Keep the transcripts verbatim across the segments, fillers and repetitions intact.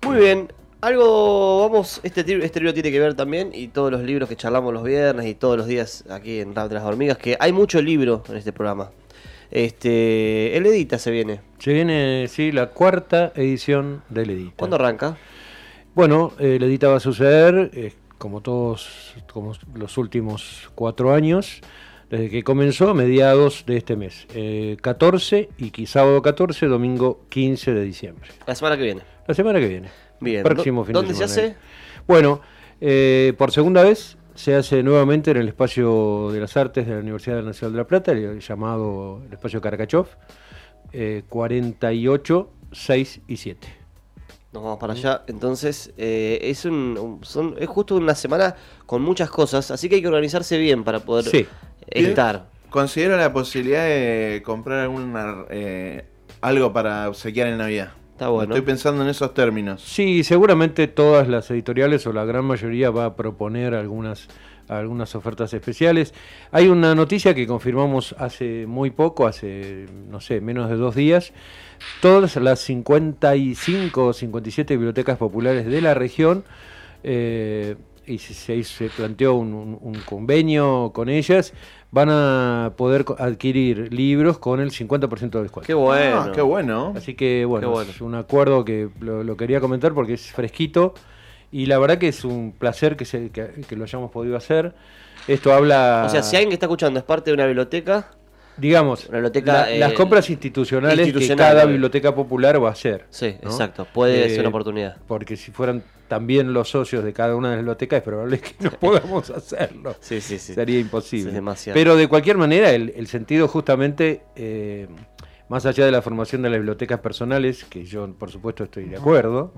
Muy bien. Algo, vamos, este, este libro tiene que ver también, y todos los libros que charlamos los viernes y todos los días aquí en Rap de las Hormigas, que hay mucho libro en este programa. Este, el Edita se viene. Se viene, sí, la cuarta edición del Edita. ¿Cuándo arranca? Bueno, el Edita va a suceder, eh, como todos, como los últimos cuatro años, desde que comenzó a mediados de este mes. Eh, catorce y sábado catorce, domingo quince de diciembre. La semana que viene. La semana que viene. Bien. Próximo fin ¿Dónde de se semana. hace? Bueno, eh, por segunda vez se hace nuevamente en el Espacio de las Artes de la Universidad Nacional de La Plata, el llamado el Espacio Karakachov, eh, cuarenta y ocho, seis y siete. Nos vamos para allá. Entonces, eh, es, un, un- son, es justo una semana con muchas cosas, así que hay que organizarse bien para poder Sí. estar. Considero la posibilidad de comprar alguna, eh, algo para obsequiar en Navidad. Está bueno. Estoy pensando en esos términos. Sí, seguramente todas las editoriales o la gran mayoría va a proponer algunas, algunas ofertas especiales. Hay una noticia que confirmamos hace muy poco, hace, no sé, menos de dos días. Todas las cincuenta y cinco o cincuenta y siete bibliotecas populares de la región, eh, y se, se, se planteó un, un, un convenio con ellas, van a poder co- adquirir libros con el cincuenta por ciento de descuento. Qué bueno. Ah, qué bueno. Así que bueno, Qué bueno. es un acuerdo que lo, lo quería comentar porque es fresquito y la verdad que es un placer que, se, que, que lo hayamos podido hacer. Esto habla, O sea, si alguien que está escuchando es parte de una biblioteca, digamos, una biblioteca, la- eh, las compras institucionales institucional, que cada obvio. biblioteca popular va a hacer. sí, ¿no? exacto, puede Eh, ser una oportunidad. Porque si fueran también los socios de cada una de las bibliotecas es probable que no podamos hacerlo. Sí, sí, sí. Sería imposible. Es demasiado. Pero de cualquier manera, el, el sentido justamente, eh, más allá de la formación de las bibliotecas personales, que yo por supuesto estoy de acuerdo,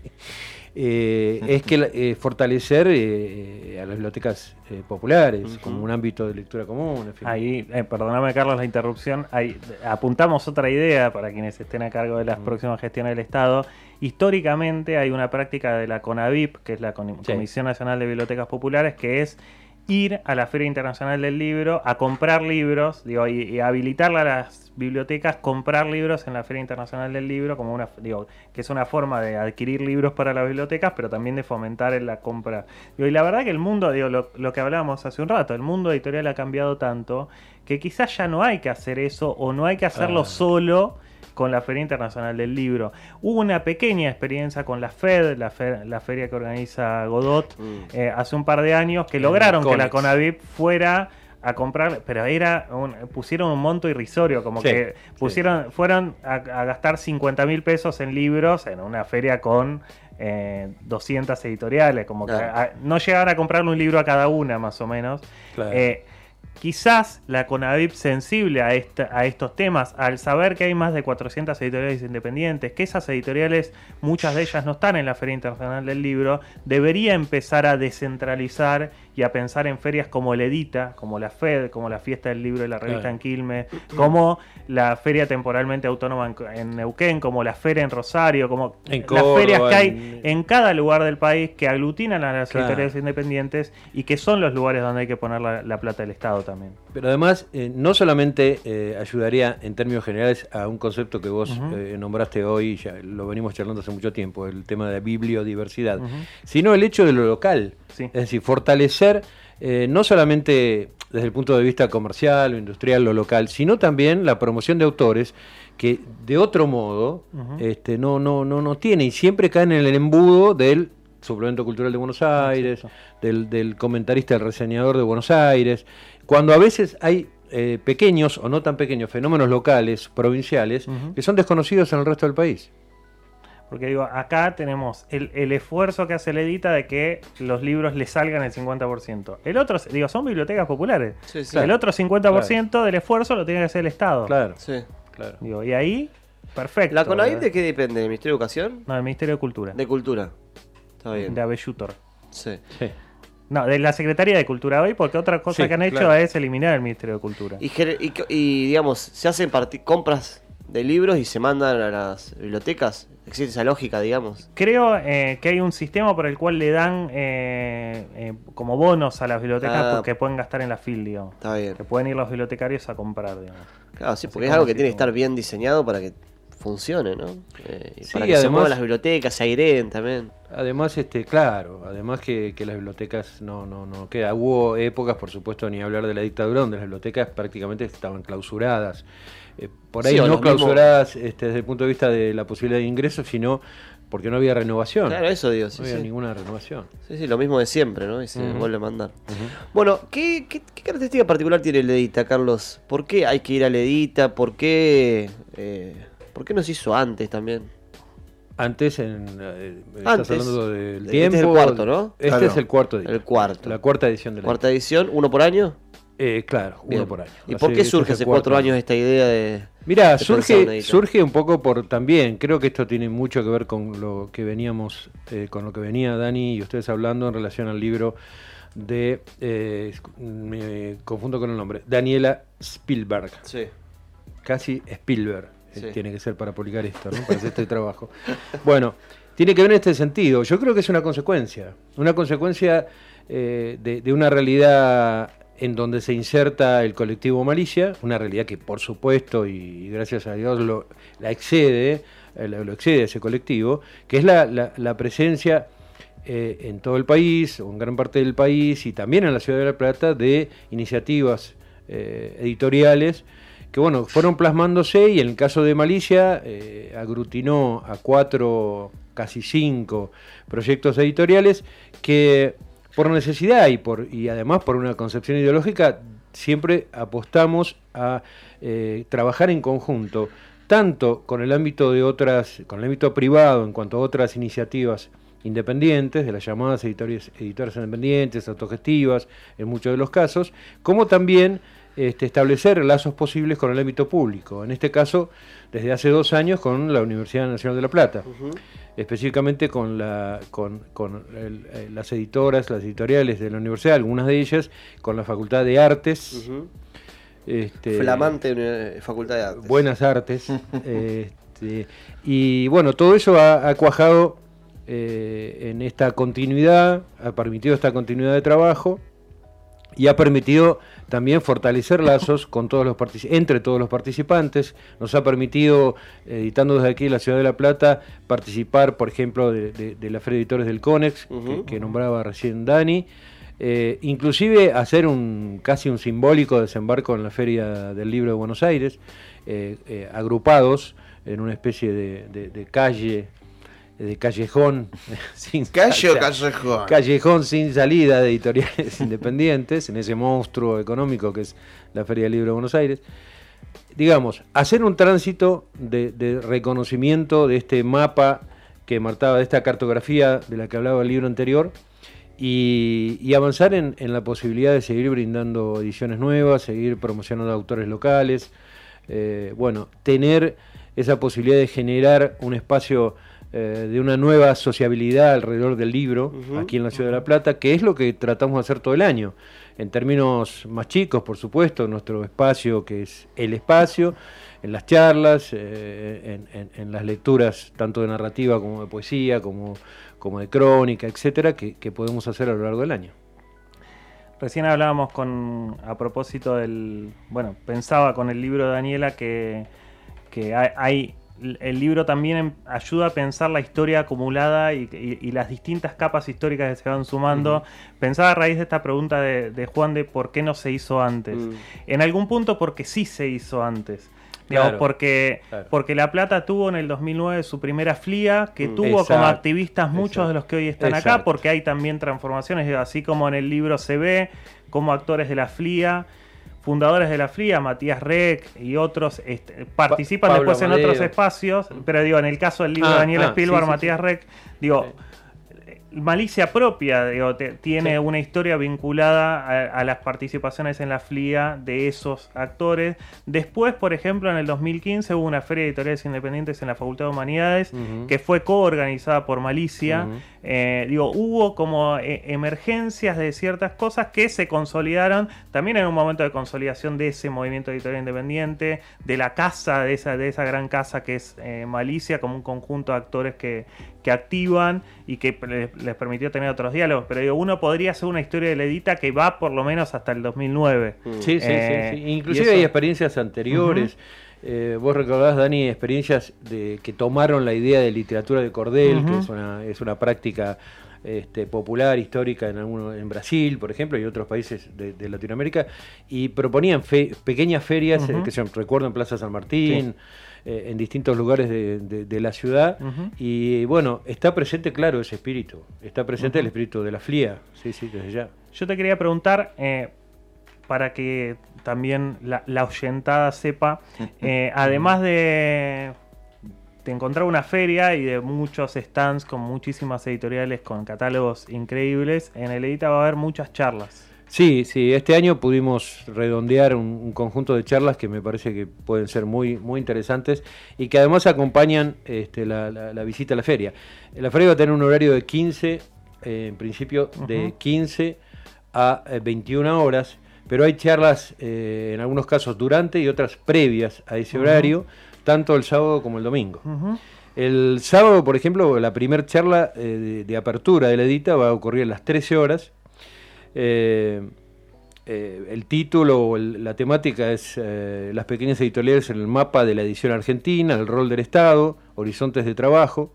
eh, es que la- eh, fortalecer eh, a las bibliotecas eh, populares Ujú. como un ámbito de lectura común. En fin. Ahí, eh, perdóname Carlos la interrupción, ahí apuntamos otra idea para quienes estén a cargo de las próximas gestiones del Estado. Históricamente hay una práctica de la CONABIP, que es la Con- Sí. Comisión Nacional de Bibliotecas Populares, que es ir a la Feria Internacional del Libro a comprar libros, digo, y, y habilitarle a las bibliotecas comprar libros en la Feria Internacional del Libro, como una, digo, que es una forma de adquirir libros para las bibliotecas, pero también de fomentar en la compra. Digo, y la verdad que el mundo, digo, lo, lo que hablábamos hace un rato, el mundo editorial ha cambiado tanto que quizás ya no hay que hacer eso o no hay que hacerlo Ah. solo con la Feria Internacional del Libro. Hubo una pequeña experiencia con la FED, la, fe- la feria que organiza Godot, Mm. eh, hace un par de años, que En lograron que la Conex. CONAVIP fuera a comprar, pero era un- pusieron un monto irrisorio, como Sí, que pusieron, fueron a, a gastar cincuenta mil pesos en libros en una feria con eh, doscientas editoriales, como que Claro. a- no llegaban a comprarle un libro a cada una, más o menos. Claro. Eh, Quizás la CONAVIP, sensible a, esta- a estos temas, al saber que hay más de cuatrocientas editoriales independientes, que esas editoriales, muchas de ellas no están en la Feria Internacional del Libro, debería empezar a descentralizar y a pensar en ferias como el Edita, como la FED, como la Fiesta del Libro y la Revista Claro. en Quilmes, como la Feria Temporalmente Autónoma en, en Neuquén, como la Feria en Rosario, como En las Córdoba, ferias que hay en- en cada lugar del país que aglutinan a las Claro. editoriales independientes y que son los lugares donde hay que poner la, la plata del Estado también. Pero además, eh, no solamente eh, ayudaría en términos generales a un concepto que vos Ujú. eh, nombraste hoy, ya lo venimos charlando hace mucho tiempo, el tema de la bibliodiversidad, Ujú. sino el hecho de lo local. Sí. Es decir, fortalecer eh, no solamente desde el punto de vista comercial o industrial lo local, sino también la promoción de autores que de otro modo Ujú. este, no, no, no, no tiene y siempre caen en el embudo del suplemento cultural de Buenos Aires, del, del comentarista, del reseñador de Buenos Aires, cuando a veces hay eh, pequeños o no tan pequeños fenómenos locales, provinciales, Ujú. que son desconocidos en el resto del país. Porque digo, acá tenemos el, el esfuerzo que hace el Edita de que los libros le salgan el cincuenta por ciento. El otro, digo, son bibliotecas populares. Sí, sí. El otro cincuenta por ciento del esfuerzo lo tiene que hacer el Estado. Claro, Sí. claro. Digo, y ahí, perfecto. ¿La CONAVIP ¿verdad? de qué depende? ¿Del Ministerio de Educación? No, del Ministerio de Cultura. De Cultura. Está bien. De Abellutor. Sí. Sí. No, de la Secretaría de Cultura hoy, porque otra cosa Sí, que han hecho claro. es eliminar el Ministerio de Cultura. Y, gener- y, y, digamos, se hacen parti- compras de libros y se mandan a las bibliotecas. ¿Existe esa lógica, digamos? Creo eh, que hay un sistema por el cual le dan eh, eh, como bonos a las bibliotecas Ah. que pueden gastar en la fil, digamos. Está bien. Que pueden ir los bibliotecarios a comprar, digamos. Claro, sí, Así porque es como algo que así tiene que como- estar bien diseñado para que funcione, ¿no? Eh, Sí, para que se además- muevan las bibliotecas, se aireen también. Además, este, claro, además que, que las bibliotecas no, no, no queda. Hubo épocas, por supuesto, ni hablar de la dictadura, donde las bibliotecas prácticamente estaban clausuradas. Eh, por ahí Sí, o no los mismos- clausuradas este, desde el punto de vista de la posibilidad de ingreso, sino porque no había renovación. Claro, eso digo, sí, no había sí. ninguna renovación. Sí, sí, lo mismo de siempre, ¿no? Y se Ujú. vuelve a mandar. Ujú. Bueno, ¿qué, qué, qué característica particular tiene el Edita, Carlos? ¿Por qué hay que ir al Edita? ¿Por qué, eh, ¿por qué no se hizo antes también? Antes, en, eh, Antes. estás hablando del Este tiempo. es el cuarto, ¿no? Este Claro. es el cuarto. El cuarto. La cuarta edición de la Cuarta edición, uno por año. Eh, claro, Bien. uno por año. ¿Y Así por que qué este surge es el hace cuarto cuatro años esta idea de... Mira, de pensar un surge, Edita? surge un poco por también, creo que esto tiene mucho que ver con lo que veníamos, eh, con lo que venía Dani y ustedes hablando en relación al libro de, eh, me confundo con el nombre, Daniela Spielberg, Sí. casi Spielberg, eh, Sí. tiene que ser para publicar esto, ¿no? Para hacer este trabajo. Bueno, tiene que ver en este sentido, yo creo que es una consecuencia, una consecuencia eh, de, de una realidad en donde se inserta el colectivo Malicia, una realidad que por supuesto y gracias a Dios lo, la excede, eh, lo excede ese colectivo, que es la, la, la presencia eh, en todo el país, o en gran parte del país, y también en la ciudad de La Plata, de iniciativas eh, editoriales que bueno, fueron plasmándose, y en el caso de Malicia eh, aglutinó a cuatro, casi cinco proyectos editoriales que por necesidad y por y además por una concepción ideológica siempre apostamos a eh, trabajar en conjunto, tanto con el ámbito de otras, con el ámbito privado en cuanto a otras iniciativas independientes, de las llamadas editores, editoras independientes, autogestivas, en muchos de los casos, como también este, establecer lazos posibles con el ámbito público. En este caso, desde hace dos años con la Universidad Nacional de La Plata. Ujú. Específicamente con, la, con, con el, eh, las editoras, las editoriales de la universidad, algunas de ellas, con la Facultad de Artes, Ujú. este, Flamante eh, Facultad de Artes. Buenas Artes, este, y bueno, todo eso ha, ha cuajado eh, en esta continuidad, ha permitido esta continuidad de trabajo y ha permitido también fortalecer lazos con todos los partici- entre todos los participantes. Nos ha permitido, editando desde aquí en la Ciudad de La Plata, participar, por ejemplo, de, de, de la Feria de Editores del CONEX, Ujú. que, que nombraba recién Dani, eh, inclusive hacer un casi un simbólico desembarco en la Feria del Libro de Buenos Aires, eh, eh, agrupados en una especie de, de, de calle, de callejón, sin Calle o o sea, callejón. callejón sin salida de editoriales independientes, en ese monstruo económico que es la Feria del Libro de Buenos Aires. Digamos, hacer un tránsito de, de reconocimiento de este mapa que marcaba, de esta cartografía de la que hablaba el libro anterior, y, y avanzar en, en la posibilidad de seguir brindando ediciones nuevas, seguir promocionando autores locales, eh, bueno, tener esa posibilidad de generar un espacio eh, de una nueva sociabilidad alrededor del libro, Ujú. aquí en la Ciudad de La Plata, que es lo que tratamos de hacer todo el año. En términos más chicos, por supuesto, nuestro espacio, que es el espacio, en las charlas, eh, en, en, en las lecturas tanto de narrativa como de poesía, como, como de crónica, etcétera, que, que podemos hacer a lo largo del año. Recién hablábamos con a propósito del, bueno, pensaba con el libro de Daniela que, que hay, hay- el libro también em- ayuda a pensar la historia acumulada y, y- y las distintas capas históricas que se van sumando. Pensaba a raíz de esta pregunta de, de Juan de por qué no se hizo antes. Mm. En algún punto porque sí se hizo antes. Digamos, Claro, porque, claro. porque La Plata tuvo en el dos mil nueve su primera F L I A, que Mm. tuvo Exacto, como activistas muchos exacto. de los que hoy están acá, Exacto. porque hay también transformaciones, digo, así como en el libro se ve, como actores de la F L I A, fundadores de la F L I A, Matías Rec y otros, este, participan Pablo después en Amadeo. otros espacios, pero digo, en el caso del libro Ah, de Daniel ah, Spielberg, sí, sí, Matías sí. Rec, digo... Sí. Malicia propia, digo, te- tiene Sí. una historia vinculada a, a las participaciones en la F L I A de esos actores. Después, por ejemplo, en el dos mil quince hubo una feria de editoriales independientes en la Facultad de Humanidades Ujú. que fue coorganizada por Malicia. Ujú. Eh, digo, hubo como eh, emergencias de ciertas cosas que se consolidaron también en un momento de consolidación de ese movimiento editorial independiente, de la casa, de esa, de esa gran casa que es eh, Malicia, como un conjunto de actores que, que activan y que les, les permitió tener otros diálogos. Pero digo, uno podría hacer una historia de la Edita que va por lo menos hasta el dos mil nueve. Mm. Sí, sí, Eh, sí, sí. y Inclusive eso- hay experiencias anteriores. Eh, vos recordás, Dani, experiencias de que tomaron la idea de literatura de cordel, Uh-huh. que es una, es una práctica este, popular, histórica en, alguno, en Brasil, por ejemplo, y otros países de, de Latinoamérica, y proponían fe, pequeñas ferias, Uh-huh. eh, que se recuerdo en Plaza San Martín, sí. eh, en distintos lugares de, de, de la ciudad, Uh-huh. y bueno, está presente, claro, ese espíritu, está presente Uh-huh. el espíritu de la F L I A, sí, sí, desde ya. Yo te quería preguntar, eh, para que también la, la oyentada sepa, eh, además de, de encontrar una feria y de muchos stands con muchísimas editoriales con catálogos increíbles, en el Edita va a haber muchas charlas. Sí, sí, este año pudimos redondear un, un conjunto de charlas que me parece que pueden ser muy, muy interesantes y que además acompañan este, la, la, la visita a la feria. La feria va a tener un horario de quince, eh, en principio de Uh-huh. quince a veintiuna horas, pero hay charlas eh, en algunos casos durante y otras previas a ese Uh-huh. horario, tanto el sábado como el domingo. Uh-huh. El sábado, por ejemplo, la primera charla eh, de, de apertura de la Edita va a ocurrir a las trece horas. Eh, eh, el título o el, la temática es eh, las pequeñas editoriales en el mapa de la edición argentina, el rol del Estado, horizontes de trabajo,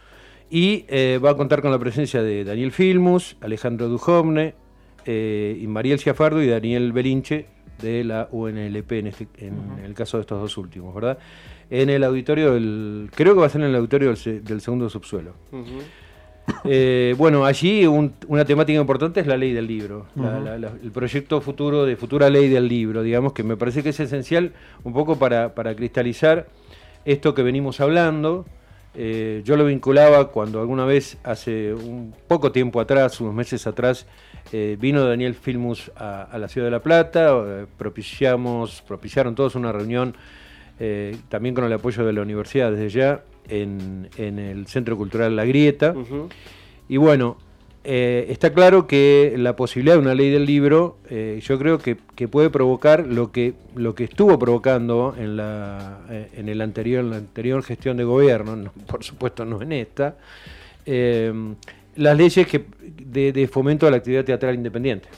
y eh, va a contar con la presencia de Daniel Filmus, Alejandro Duhovne, eh, y Mariel Schiafardo y Daniel Belinche de la U N L P en, este, en uh-huh. el caso de estos dos últimos, ¿verdad? En el auditorio del, creo que va a ser en el auditorio del, del segundo subsuelo. Uh-huh. Eh, bueno, allí un, una temática importante es la ley del libro, uh-huh. la, la, la, el proyecto futuro de futura ley del libro, digamos, que me parece que es esencial un poco para, para cristalizar esto que venimos hablando. Eh, yo lo vinculaba cuando alguna vez, hace un poco tiempo atrás, unos meses atrás, eh, vino Daniel Filmus a, a la Ciudad de La Plata, eh, propiciamos, propiciaron todos una reunión, eh, también con el apoyo de la universidad desde ya, en, en el Centro Cultural La Grieta. Uh-huh. Y bueno, eh, está claro que la posibilidad de una ley del libro, eh, yo creo que, que puede provocar lo que, lo que estuvo provocando en la, eh, en el anterior, en la anterior gestión de gobierno, no, por supuesto no en esta, eh, las leyes que, de, de fomento a la actividad teatral independiente.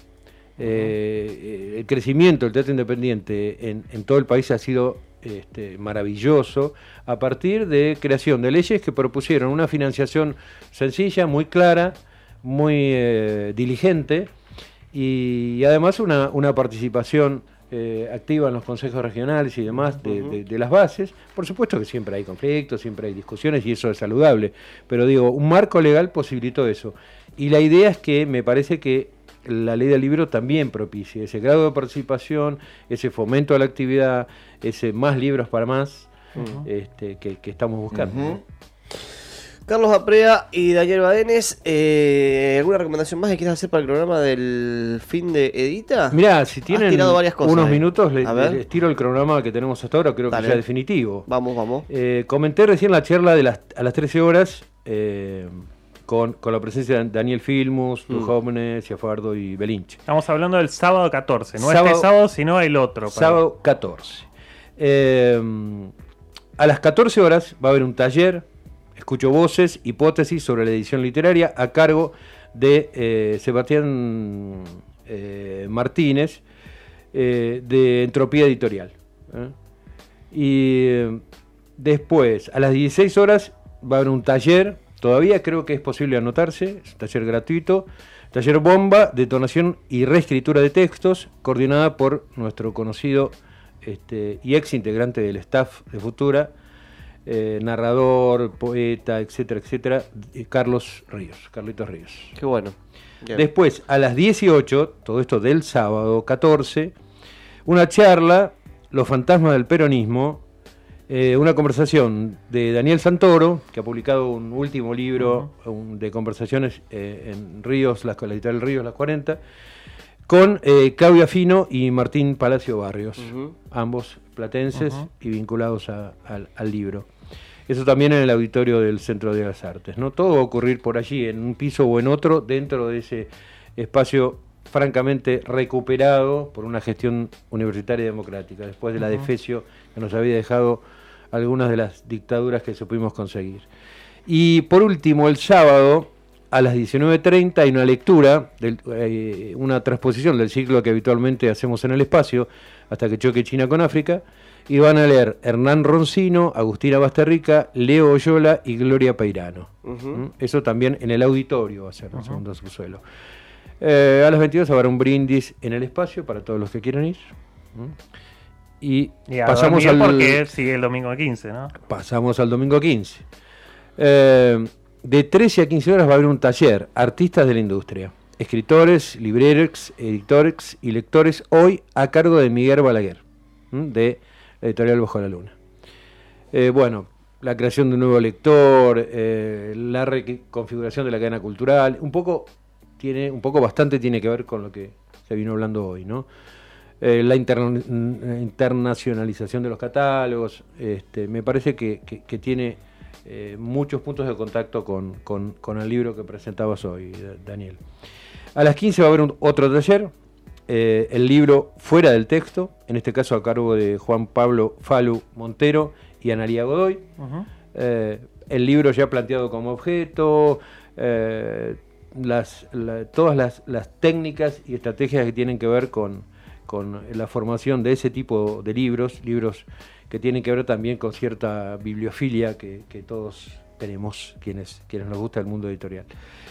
Eh, el crecimiento del teatro independiente en, en todo el país ha sido este, maravilloso a partir de creación de leyes que propusieron una financiación sencilla, muy clara, muy eh, diligente y, y además una, una participación eh, activa en los consejos regionales y demás de, uh-huh. de, de las bases. Por supuesto que siempre hay conflictos, siempre hay discusiones y eso es saludable, pero digo, un marco legal posibilitó eso. Y la idea es que me parece que la ley del libro también propicie ese grado de participación, ese fomento a la actividad, ese más libros para más uh-huh. este, que, que estamos buscando. Uh-huh. ¿no? Carlos Aprea y Daniel Badenes, eh, ¿alguna recomendación más que quieras hacer para el programa del fin de Edita? Mirá, si tienen cosas, unos ahí. minutos, les, les tiro el cronograma que tenemos hasta ahora, creo Dale. que ya definitivo. Vamos, vamos. Eh, comenté recién la charla de las, a las trece horas, eh, Con, con la presencia de Daniel Filmus, mm. Duhovne, Schiafardo y Belinche. Estamos hablando del sábado catorce, no sábado, este sábado, sino el otro. Sábado para... catorce. Eh, a las catorce horas va a haber un taller, escucho voces, hipótesis sobre la edición literaria, a cargo de eh, Sebastián eh, Martínez, eh, de Entropía Editorial. ¿eh? Y eh, después, a las dieciséis horas, va a haber un taller. Todavía creo que es posible anotarse, es un taller gratuito, taller bomba, detonación y reescritura de textos, coordinada por nuestro conocido este, y ex integrante del staff de Futura, eh, narrador, poeta, etcétera, etcétera, Carlos Ríos, Carlitos Ríos. Qué bueno. Bien. Después, a las dieciocho, todo esto del sábado catorce, una charla, Los fantasmas del peronismo, Eh, una conversación de Daniel Santoro, que ha publicado un último libro uh-huh. un, de conversaciones eh, en Ríos, la, la editorial Ríos, las cuarenta, con eh, Claudia Fino y Martín Palacio Barrios, uh-huh. ambos platenses uh-huh. y vinculados a, a, al libro. Eso también en el auditorio del Centro de las Artes, ¿no? Todo va a ocurrir por allí, en un piso o en otro, dentro de ese espacio francamente recuperado por una gestión universitaria y democrática, después de la uh-huh. defecio que nos había dejado algunas de las dictaduras que supimos conseguir. Y por último, el sábado, a las diecinueve treinta, hay una lectura, del, eh, una transposición del ciclo que habitualmente hacemos en el espacio, hasta que choque China con África, y van a leer Hernán Roncino, Agustina Basterrica, Leo Oyola y Gloria Peirano. Ujú. ¿Mm? Eso también en el auditorio va a ser, en el segundo subsuelo. Eh, a las veintidós habrá un brindis en el espacio para todos los que quieran ir. ¿Mm? Y, Y a pasamos dormir al, porque sigue el domingo quince, ¿no? pasamos al domingo quince. Eh, de trece a quince horas va a haber un taller, Artistas de la Industria. Escritores, libreros, editores y lectores, hoy a cargo de Miguel Balaguer, ¿m? de la editorial Bajo la Luna. Eh, bueno, la creación de un nuevo lector, eh, la reconfiguración de la cadena cultural, un poco, tiene, un poco bastante tiene que ver con lo que se vino hablando hoy, ¿no? Eh, la interna internacionalización de los catálogos, este, me parece que, que, que tiene eh, muchos puntos de contacto con, con, con el libro que presentabas hoy, Daniel. A las quince va a haber un, otro taller, eh, el libro Fuera del Texto, en este caso a cargo de Juan Pablo Falu Montero y Analía Godoy. Uh-huh. eh, el libro ya planteado como objeto, eh, las, la, todas las, las técnicas y estrategias que tienen que ver con, con la formación de ese tipo de libros, libros que tienen que ver también con cierta bibliofilia que, que todos tenemos, quienes, quienes nos gusta el mundo editorial.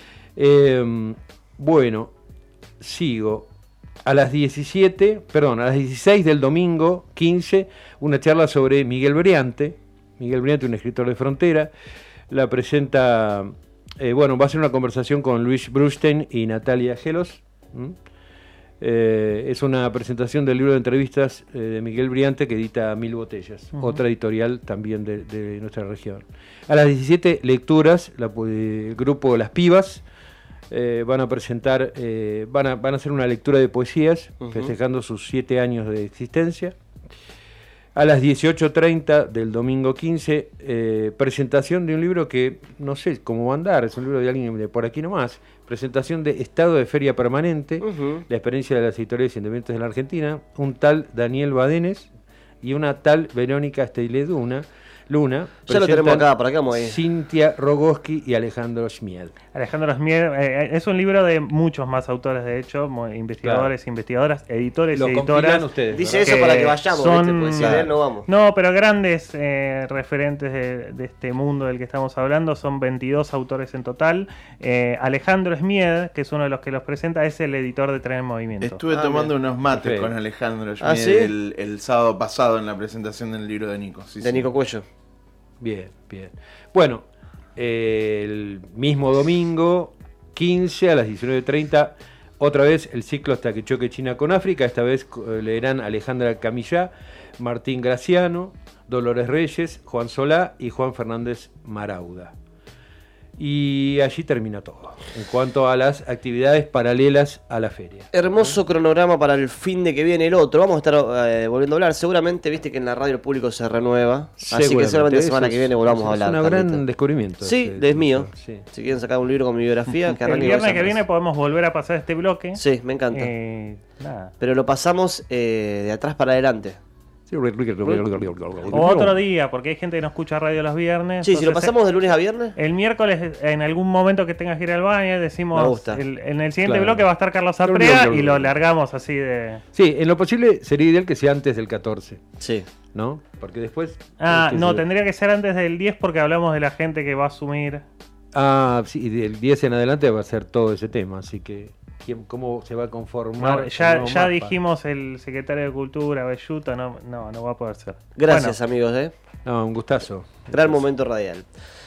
Eh, Bueno, sigo. A las diecisiete, perdón, a las dieciséis del domingo quince, una charla sobre Miguel Briante. Miguel Briante, un escritor de frontera. La presenta, eh, bueno, va a ser una conversación con Luis Brustein y Natalia Gelos. ¿Mm? Eh, es una presentación del libro de entrevistas eh, de Miguel Briante que edita Mil Botellas, uh-huh. otra editorial también de, de nuestra región. A las diecisiete, lecturas, la, el grupo Las Pibas. Eh, van a presentar, eh, van, a, van a hacer una lectura de poesías, uh-huh. festejando sus siete años de existencia. A las dieciocho treinta del domingo quince, eh, presentación de un libro que no sé cómo va a andar, es un libro de alguien de por aquí nomás. Presentación de Estado de Feria Permanente, uh-huh. la experiencia de las editoriales independientes de la Argentina, un tal Daniel Badenes y una tal Verónica Steyleduna. Luna, ya lo tenemos acá, para acá vamos a ir. Cintia Rogoski y Alejandro Schmied. Alejandro Schmied eh, es un libro de muchos más autores, de hecho, investigadores, claro. investigadoras, editores, lo editoras. Ustedes, dice eso que para que vayamos, son, ¿viste? Pues, si no vamos. No, pero grandes eh, referentes de, de este mundo del que estamos hablando, son veintidós autores en total. Eh, Alejandro Schmied, que es uno de los que los presenta, es el editor de Tren en Movimiento. Estuve ah, tomando bien. unos mates sí. con Alejandro Schmied ¿Ah, sí? el, el sábado pasado en la presentación del libro de Nico. Sí, de sí. Nico Cuello. Bien, bien. Bueno, eh, el mismo domingo, quince a las diecinueve treinta, otra vez el ciclo Hasta que choque China con África. Esta vez eh, leerán Alejandra Camillá, Martín Graciano, Dolores Reyes, Juan Solá y Juan Fernández Marauda. Y allí termina todo, en cuanto a las actividades paralelas a la feria. Hermoso cronograma para el fin de que viene el otro. Vamos a estar eh, volviendo a hablar. Seguramente, viste que en la radio el público se renueva. Así que seguramente la semana es, que viene volvamos a hablar. Es un gran descubrimiento. Sí, ese, es mío. Sí. Si quieren sacar un libro con mi biografía, que el viernes que viene podemos volver a pasar este bloque. Sí, me encanta. Eh, nada. Pero lo pasamos eh, de atrás para adelante. Sí, o otro día, porque hay gente que no escucha radio los viernes. Sí, si lo pasamos de lunes a viernes. El miércoles, en algún momento que tengas que ir al baño, decimos. Me gusta. El, en el siguiente Claro. bloque va a estar Carlos Aprea y lo largamos así de. Sí, en lo posible sería ideal que sea antes del catorce, Sí. ¿no? Porque después... Ah, es que no, se- tendría que ser antes del diez porque hablamos de la gente que va a asumir. Ah, sí, y del diez en adelante va a ser todo ese tema, así que... ¿quién, ¿Cómo se va a conformar? No, ya el nuevo ya mapa? dijimos el secretario de Cultura, Belluto, no, no, no va a poder ser. Gracias, Bueno, amigos. ¿eh? No, un gustazo. Gran momento radial.